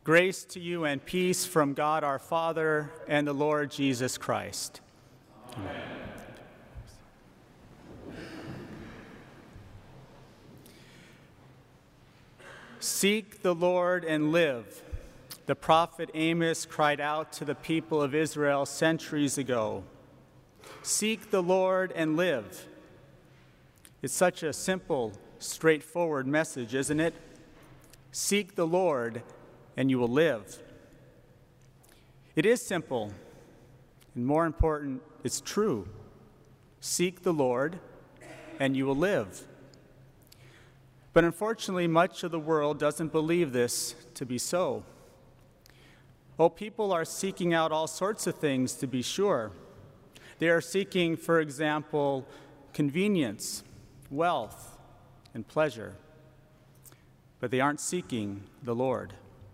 Grace to you and peace from God our Father and the Lord Jesus Christ. Amen. Seek the Lord and live. The prophet Amos cried out to the people of Israel centuries ago. Seek the Lord and live. It's such a simple, straightforward message, isn't it? Seek the Lord and you will live. It is simple, and more important, it's true. Seek the Lord and you will live. But unfortunately, much of the world doesn't believe this to be so. Oh, people are seeking out all sorts of things, to be sure. They are seeking, for example, convenience, wealth, and pleasure. But they aren't seeking the Lord.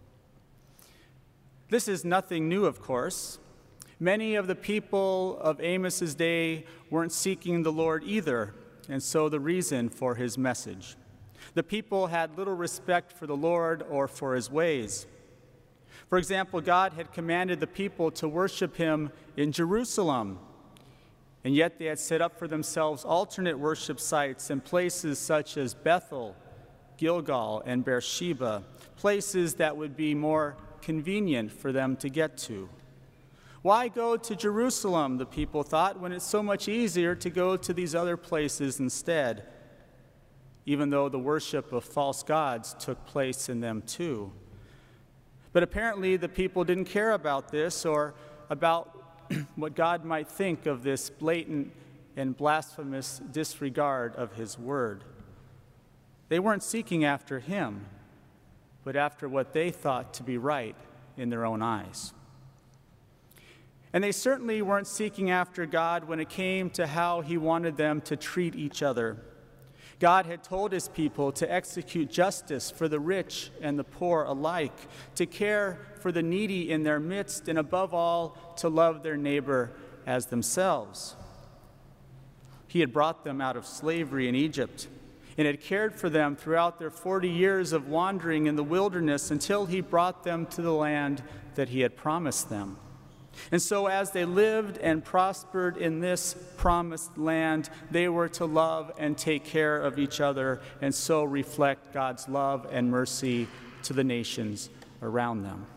This is nothing new, of course. Many of the people of Amos's day weren't seeking the Lord either, and so the reason for his message. The people had little respect for the Lord or for his ways. For example, God had commanded the people to worship him in Jerusalem, and yet they had set up for themselves alternate worship sites in places such as Bethel, Gilgal, and Beersheba, places that would be more convenient for them to get to. Why go to Jerusalem, the people thought, when it's so much easier to go to these other places instead, even though the worship of false gods took place in them too. But apparently the people didn't care about this or about what God might think of this blatant and blasphemous disregard of his word. They weren't seeking after him, but after what they thought to be right in their own eyes. And they certainly weren't seeking after God when it came to how he wanted them to treat each other. God had told his people to execute justice for the rich and the poor alike, to care for the needy in their midst, and above all, to love their neighbor as themselves. He had brought them out of slavery in Egypt and had cared for them throughout their 40 years of wandering in the wilderness until he brought them to the land that he had promised them. And so as they lived and prospered in this promised land, they were to love and take care of each other and so reflect God's love and mercy to the nations around them.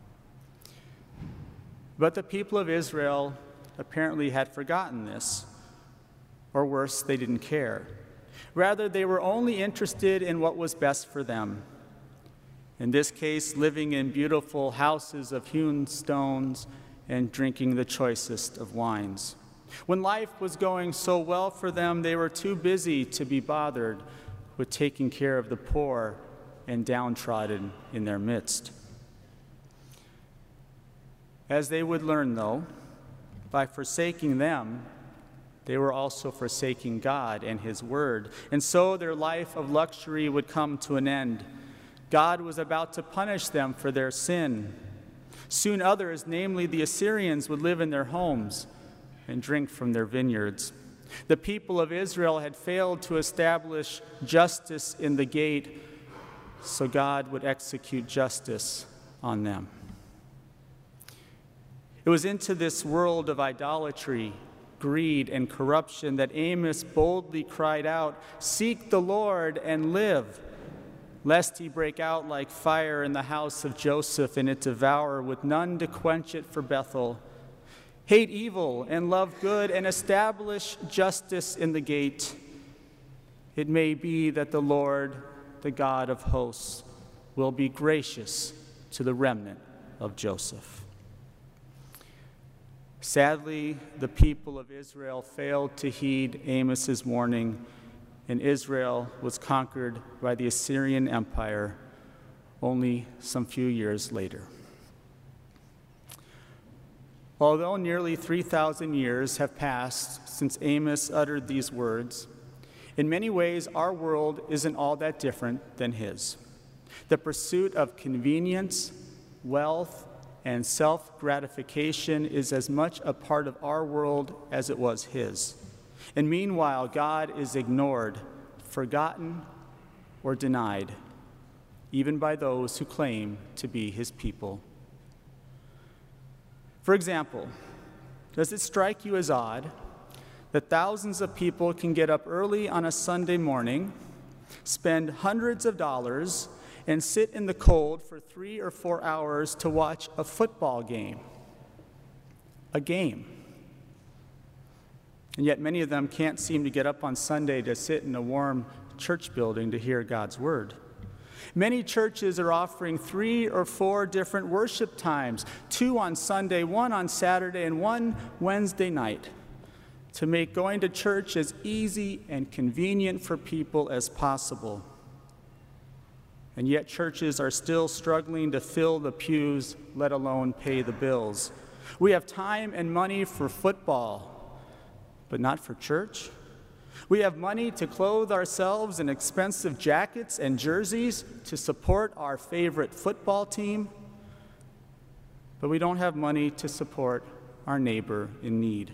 But the people of Israel apparently had forgotten this, or worse, they didn't care. Rather, they were only interested in what was best for them. In this case, living in beautiful houses of hewn stones and drinking the choicest of wines. When life was going so well for them, they were too busy to be bothered with taking care of the poor and downtrodden in their midst. As they would learn, though, by forsaking them, they were also forsaking God and his word, and so their life of luxury would come to an end. God was about to punish them for their sin. Soon others, namely the Assyrians, would live in their homes and drink from their vineyards. The people of Israel had failed to establish justice in the gate, so God would execute justice on them. It was into this world of idolatry, greed, and corruption that Amos boldly cried out, "Seek the Lord and live, lest he break out like fire in the house of Joseph and it devour with none to quench it for Bethel. Hate evil and love good and establish justice in the gate. It may be that the Lord, the God of hosts, will be gracious to the remnant of Joseph." Sadly, the people of Israel failed to heed Amos's warning, and Israel was conquered by the Assyrian Empire only some few years later. Although nearly 3,000 years have passed since Amos uttered these words, in many ways our world isn't all that different than his. The pursuit of convenience, wealth, and self-gratification is as much a part of our world as it was his. And meanwhile, God is ignored, forgotten, or denied. even by those who claim to be his people. For example, does it strike you as odd that thousands of people can get up early on a Sunday morning, spend hundreds of dollars, and sit in the cold for 3 or 4 hours to watch a football game? A game. And yet many of them can't seem to get up on Sunday to sit in a warm church building to hear God's word. Many churches are offering 3 or 4 different worship times, 2 on Sunday, 1 on Saturday, and 1 Wednesday night, to make going to church as easy and convenient for people as possible. And yet churches are still struggling to fill the pews, let alone pay the bills. We have time and money for football, but not for church. We have money to clothe ourselves in expensive jackets and jerseys to support our favorite football team, but we don't have money to support our neighbor in need.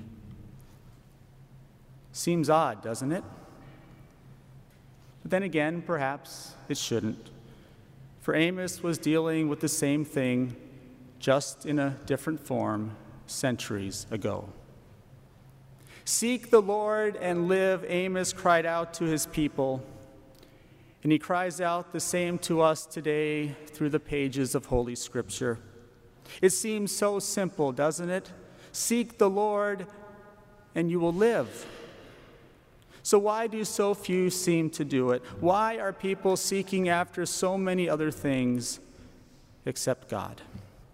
Seems odd, doesn't it? But then again, perhaps it shouldn't. For Amos was dealing with the same thing, just in a different form, centuries ago. Seek the Lord and live, Amos cried out to his people, and he cries out the same to us today through the pages of Holy Scripture. It seems so simple, doesn't it? Seek the Lord and you will live. So why do so few seem to do it? Why are people seeking after so many other things except God?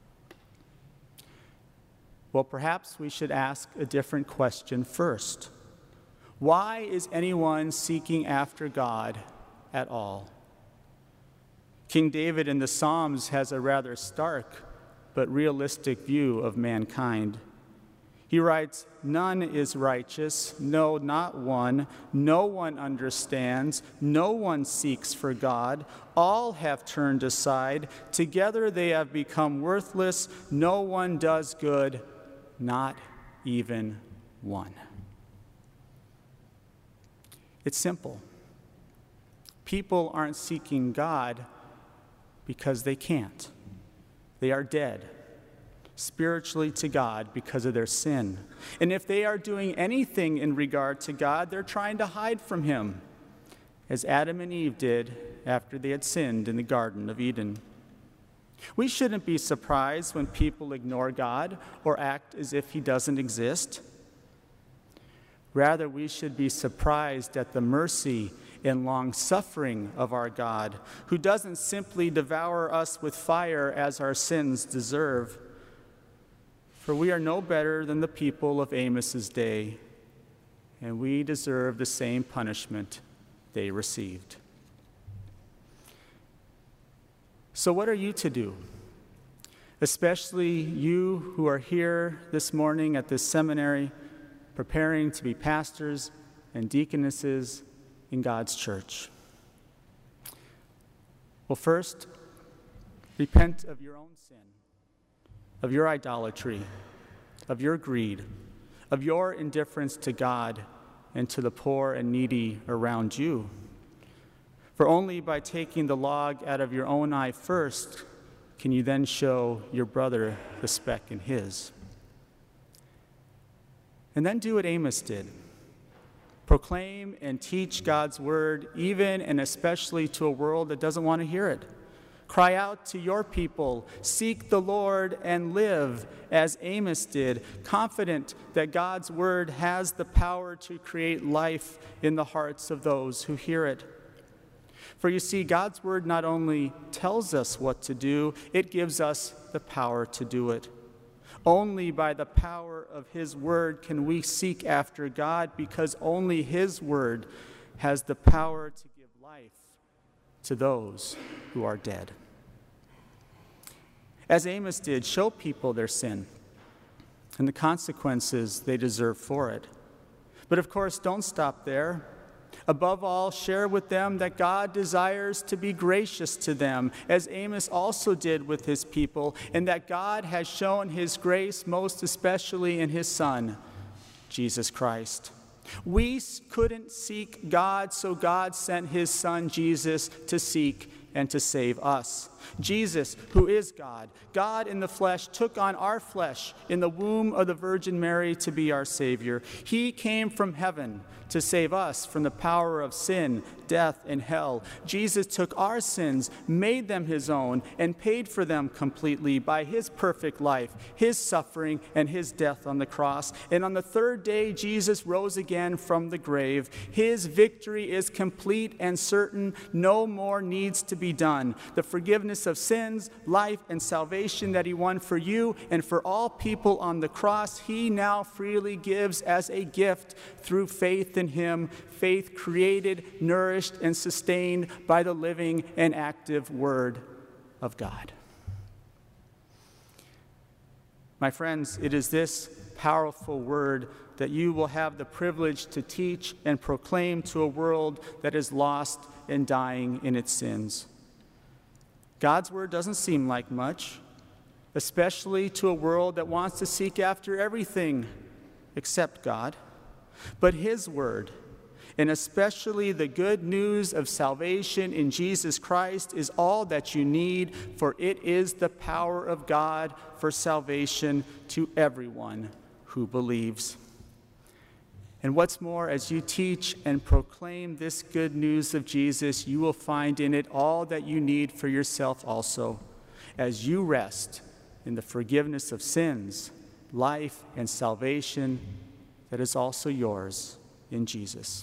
Well, perhaps we should ask a different question first. Why is anyone seeking after God at all? King David in the Psalms has a rather stark but realistic view of mankind. He writes, "None is righteous, no, not one. No one understands, no one seeks for God. All have turned aside. Together they have become worthless. No one does good, not even one." It's simple. People aren't seeking God because they can't. They are dead spiritually to God because of their sin. And if they are doing anything in regard to God, they're trying to hide from him, as Adam and Eve did after they had sinned in the Garden of Eden. We shouldn't be surprised when people ignore God or act as if he doesn't exist. Rather, we should be surprised at the mercy and long-suffering of our God, who doesn't simply devour us with fire as our sins deserve. For we are no better than the people of Amos's day, and we deserve the same punishment they received. So what are you to do? Especially you who are here this morning at this seminary, preparing to be pastors and deaconesses in God's church. Well, first, repent of your own sin, of your idolatry, of your greed, of your indifference to God and to the poor and needy around you. For only by taking the log out of your own eye first can you then show your brother the speck in his. And then do what Amos did. Proclaim and teach God's word, even and especially to a world that doesn't want to hear it. Cry out to your people, seek the Lord and live, as Amos did, confident that God's word has the power to create life in the hearts of those who hear it. For you see, God's word not only tells us what to do, it gives us the power to do it. Only by the power of his word can we seek after God, because only his word has the power to give life to those who are dead. As Amos did, show people their sin and the consequences they deserve for it. But of course, don't stop there. Above all, share with them that God desires to be gracious to them, as Amos also did with his people, and that God has shown his grace most especially in his Son, Jesus Christ. We couldn't seek God, so God sent his Son, Jesus, to seek and to save us. Jesus, who is God, God in the flesh, took on our flesh in the womb of the Virgin Mary to be our Savior. He came from heaven to save us from the power of sin, death, and hell. Jesus took our sins, made them his own, and paid for them completely by his perfect life, his suffering, and his death on the cross. And on the third day, Jesus rose again from the grave. His victory is complete and certain. No more needs to be done. The forgiveness of sins, life, and salvation that he won for you and for all people on the cross, he now freely gives as a gift through faith in him, faith created, nourished, and sustained by the living and active Word of God. My friends, it is this powerful word that you will have the privilege to teach and proclaim to a world that is lost and dying in its sins. God's word doesn't seem like much, especially to a world that wants to seek after everything except God. But his word, and especially the good news of salvation in Jesus Christ, is all that you need, for it is the power of God for salvation to everyone who believes. And what's more, as you teach and proclaim this good news of Jesus, you will find in it all that you need for yourself also, as you rest in the forgiveness of sins, life, and salvation that is also yours in Jesus.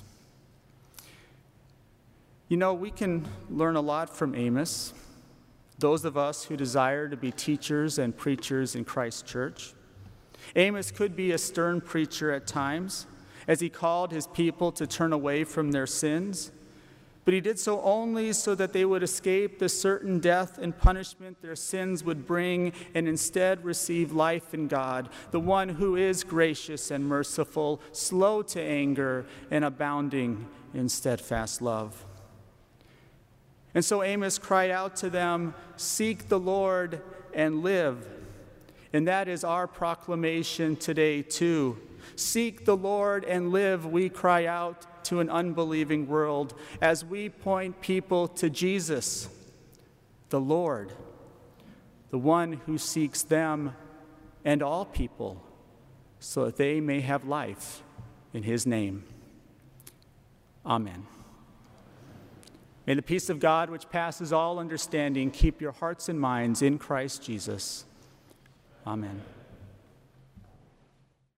You know, we can learn a lot from Amos, those of us who desire to be teachers and preachers in Christ's church. Amos could be a stern preacher at times, as he called his people to turn away from their sins, but he did so only so that they would escape the certain death and punishment their sins would bring and instead receive life in God, the one who is gracious and merciful, slow to anger, and abounding in steadfast love. And so Amos cried out to them, "Seek the Lord and live." And that is our proclamation today too. Seek the Lord and live, we cry out to an unbelieving world as we point people to Jesus, the Lord, the one who seeks them and all people so that they may have life in his name. Amen. May the peace of God, which passes all understanding, keep your hearts and minds in Christ Jesus. Amen.